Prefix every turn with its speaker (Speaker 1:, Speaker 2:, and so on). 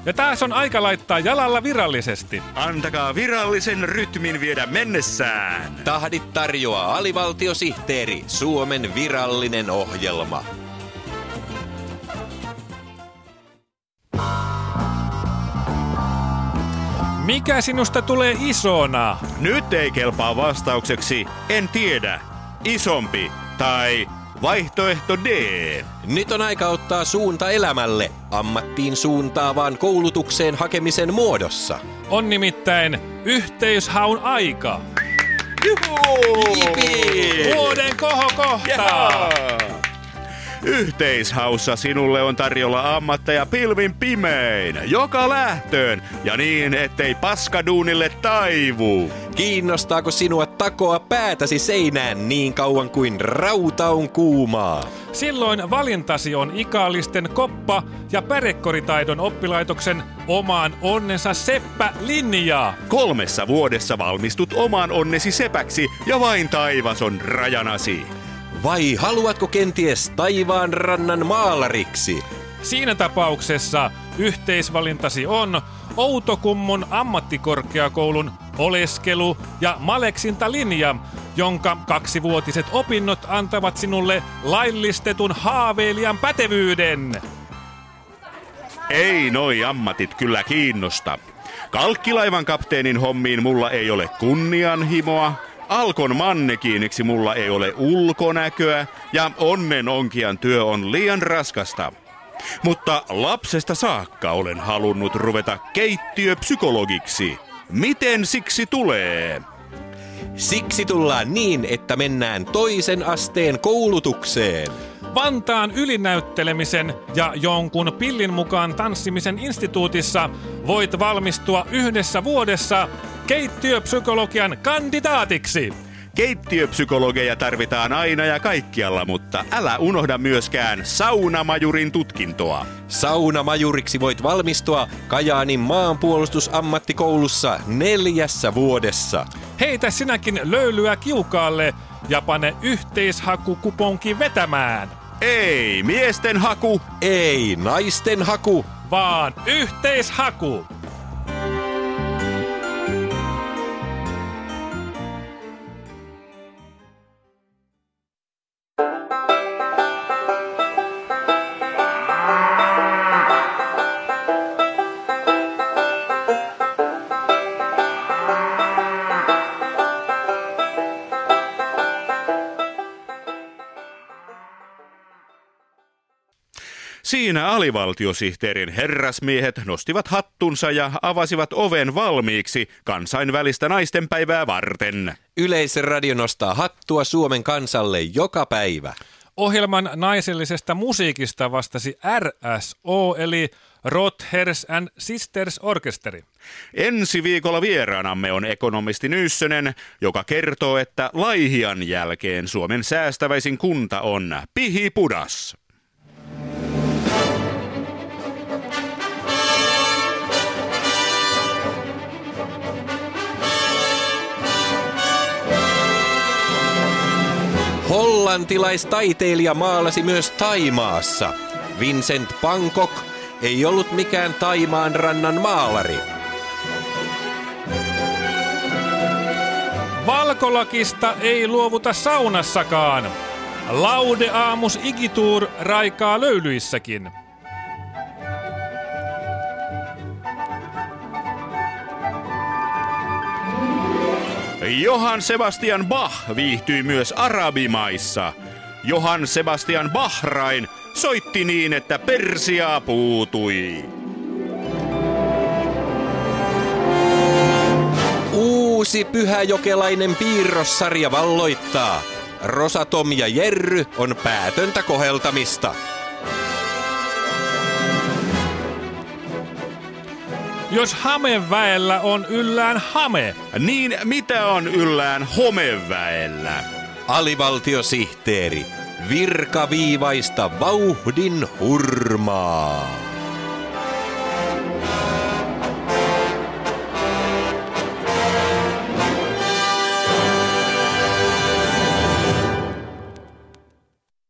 Speaker 1: Ja taas on aika laittaa jalalla virallisesti.
Speaker 2: Antakaa virallisen rytmin viedä mennessään.
Speaker 3: Tahdit tarjoaa alivaltiosihteeri, Suomen virallinen ohjelma.
Speaker 1: Mikä sinusta tulee isona?
Speaker 2: Nyt ei kelpaa vastaukseksi, en tiedä, isompi tai vaihtoehto D.
Speaker 3: Nyt on aika ottaa suunta elämälle, ammattiin suuntaavaan koulutukseen hakemisen muodossa.
Speaker 1: On nimittäin yhteishaun aika.
Speaker 3: Jipi!
Speaker 1: Vuoden kohokohta!
Speaker 2: Yhteishaussa sinulle on tarjolla ammatteja pilvin pimein, joka lähtöön, ja niin, ettei paskaduunille taivu.
Speaker 3: Kiinnostaako sinua takoa päätäsi seinään niin kauan kuin rauta on kuumaa?
Speaker 1: Silloin valintasi on ikaalisten koppa- ja pärekkoritaidon oppilaitoksen omaan onnensa seppä-linjaa.
Speaker 2: 3 vuodessa valmistut oman onnesi sepäksi, ja vain taivas on rajanasi.
Speaker 3: Vai haluatko kenties taivaan rannan maalariksi?
Speaker 1: Siinä tapauksessa yhteisvalintasi on Outokummun ammattikorkeakoulun oleskelu- ja maleksintalinja, jonka 2-vuotiset opinnot antavat sinulle laillistetun haaveilijan pätevyyden.
Speaker 2: Ei noi ammatit kyllä kiinnosta. Kalkkilaivan kapteenin hommiin mulla ei ole kunnianhimoa. Alkon mannekiiniksi mulla ei ole ulkonäköä ja onnenonkijan työ on liian raskasta. Mutta lapsesta saakka olen halunnut ruveta keittiöpsykologiksi. Miten siksi tulee?
Speaker 3: Siksi tullaan niin, että mennään toisen asteen koulutukseen.
Speaker 1: Vantaan ylinäyttelemisen ja jonkun pillin mukaan tanssimisen instituutissa voit valmistua 1 vuodessa keittiöpsykologian kandidaatiksi.
Speaker 2: Keittiöpsykologeja tarvitaan aina ja kaikkialla, mutta älä unohda myöskään saunamajurin tutkintoa.
Speaker 3: Saunamajuriksi voit valmistua Kajaanin maanpuolustusammattikoulussa 4 vuodessa.
Speaker 1: Heitä sinäkin löylyä kiukaalle ja pane yhteishakukuponki vetämään.
Speaker 2: Ei miesten haku,
Speaker 3: Ei naisten haku.
Speaker 1: Vaan yhteishaku.
Speaker 2: Siinä alivaltiosihteerin herrasmiehet nostivat hattunsa ja avasivat oven valmiiksi kansainvälistä naistenpäivää varten.
Speaker 3: Yleisradio nostaa hattua Suomen kansalle joka päivä.
Speaker 1: Ohjelman naisellisesta musiikista vastasi RSO eli Rothers and Sisters Orkesteri.
Speaker 2: Ensi viikolla vieraanamme on ekonomisti Nyyssönen, joka kertoo, että Laihian jälkeen Suomen säästäväisin kunta on Pihipudas.
Speaker 3: Hollantilaistaiteilija maalasi myös Thaimaassa. Vincent van Gogh ei ollut mikään Thaimaan rannan maalari.
Speaker 1: Valkolakista ei luovuta saunassakaan. Laudeamus igitur raikaa löylyissäkin.
Speaker 2: Johann Sebastian Bach viihtyi myös arabimaissa. Johann Sebastian Bahrain soitti niin, että Persiaa puutui.
Speaker 3: Uusi pyhäjokelainen piirrossarja valloittaa. Rosatom ja Jerry on päätöntä koheltamista.
Speaker 1: Jos hameväellä on yllään hame,
Speaker 2: Niin mitä on yllään homeväellä?
Speaker 3: Alivaltiosihteeri. Virkaviivaista vauhdin hurmaa.